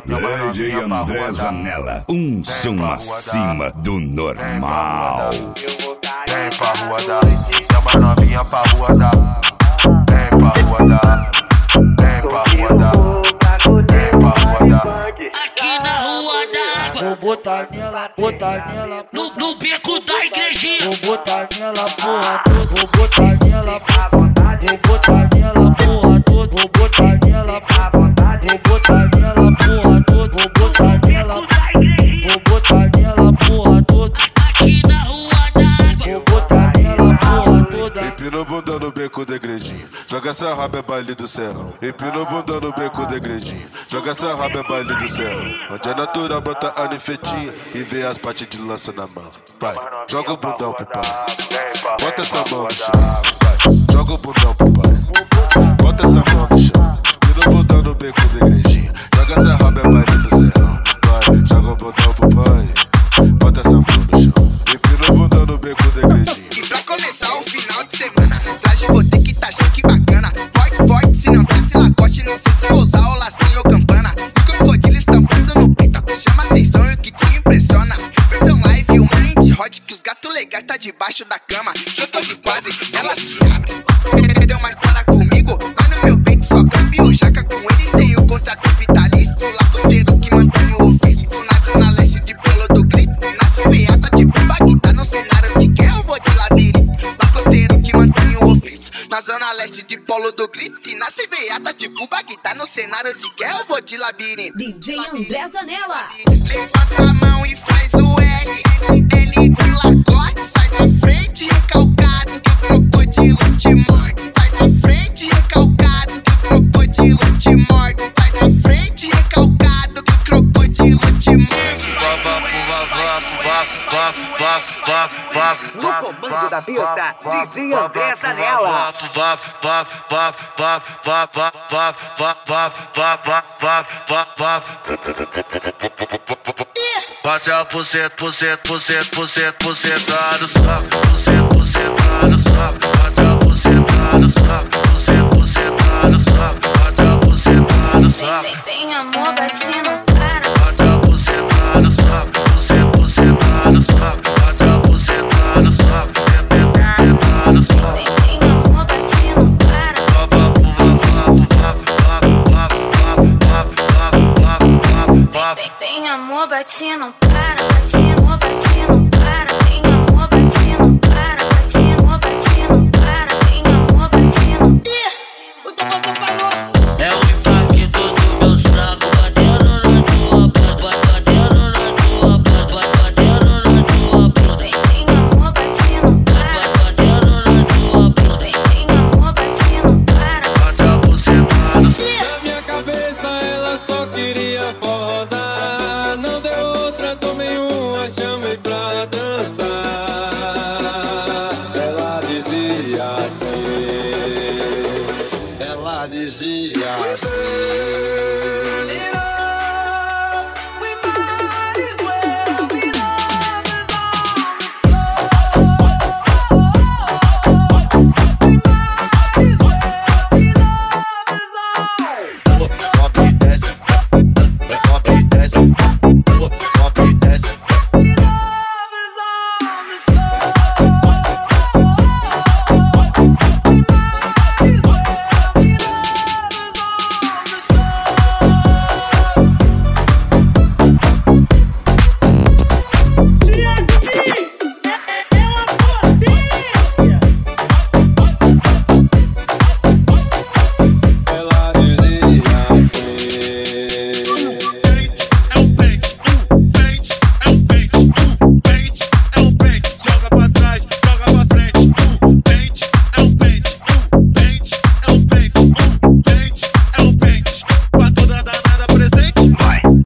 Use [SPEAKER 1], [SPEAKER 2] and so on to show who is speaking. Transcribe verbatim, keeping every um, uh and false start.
[SPEAKER 1] D J André Zanella, um som acima do normal.
[SPEAKER 2] Vem pra rua da, chama novinha pra rua da. Vem pra rua da, vem pra rua da, vem pra rua da.
[SPEAKER 3] Aqui na rua d'água,
[SPEAKER 4] vou botar nela, botar nela
[SPEAKER 3] no, no beco da igrejinha.
[SPEAKER 4] Vou botar nela porra toda, vou botar nela porra, vou botar nela porra toda, vou botar nela porra, vou botar nela porra toda, vou botar nela, vou botar nela porra toda.
[SPEAKER 3] Aqui na rua d'água,
[SPEAKER 4] vou botar nela porra toda.
[SPEAKER 2] Empina o bundão no beco da igrejinha, joga essa raba é baile do serrão. Empina o bundão no beco da igrejinha, joga essa raba é baile do serrão. Onde é natural bota a nifetinha e vê as partes de lança na mão. Vai, joga o bundão pro pai, bota essa mão no chão. Vai, joga o bundão pro pai, bota essa mão no chão. Empina o bundão no beco da igrejinha, joga essa raba é baile do serrão. Vai, joga o bundão pro pai, bota essa mão no chão. Empina o bundão no beco da igrejinha.
[SPEAKER 5] E pra começar o final de semana, no traje vou ter que tá chique bacana. Forte, forte, se não tá de lacoste, não sei se vou usar o lacinho ou campana. E crocodilo estampando no peito, que chama atenção e o que te impressiona. Versão live, uma indie hot, que os gatos legais tá debaixo da cama. Eu tô de quadro e ela se abre. Deu uma história comigo, mas no meu peito só câmbio jaca. Com ele tem o contrato vitalício, lacoteiro que mantém o ofício. Na zona leste de Polo do Grito, nasce beata de bomba que tá no cenário de guerra, eu vou de labirinto. Lacoteiro que mantém o ofício, na zona leste de Polo do Grito, e nasce beata de bomba que tá no cenário de guerra, eu vou de labirinto.
[SPEAKER 6] D J André Zanella.
[SPEAKER 5] Levanta a mão e faz o L, L de lacoste, sai da frente recalcado que o crocodilo te morde. Sai da frente recalcado que o crocodilo te morde. Sai da frente recalcado que o crocodilo te morde.
[SPEAKER 7] No comando da pista, D J André Zanella.
[SPEAKER 2] Bate a porcento, porcento, porcento, porcento, porcentado, sabe? Porcento, porcentado, sabe? Bate a porcentado, sabe? Porcento, porcentado, sabe? Bate a porcentado, sabe?
[SPEAKER 6] Tem amor batendo para.
[SPEAKER 2] Bate a porcentado, sabe? Porcento, porcentado, sabe? Bate a porcentado, sabe? Porcentado, sabe?
[SPEAKER 6] Tem amor batendo para. Tem amor batendo para, batendo, batendo para. Tem amor batendo para, batendo, batendo para. Tem amor batendo.
[SPEAKER 5] O Toboso parou.
[SPEAKER 3] É o impacto do meu saco, batendo na tua bunda, batendo na tua bunda, batendo na tua bunda.
[SPEAKER 6] Tem amor batendo para,
[SPEAKER 3] Batendo na tua bunda.
[SPEAKER 6] tem amor batendo para.
[SPEAKER 2] Bate a porcentado.
[SPEAKER 8] Na minha cabeça ela só queria foda.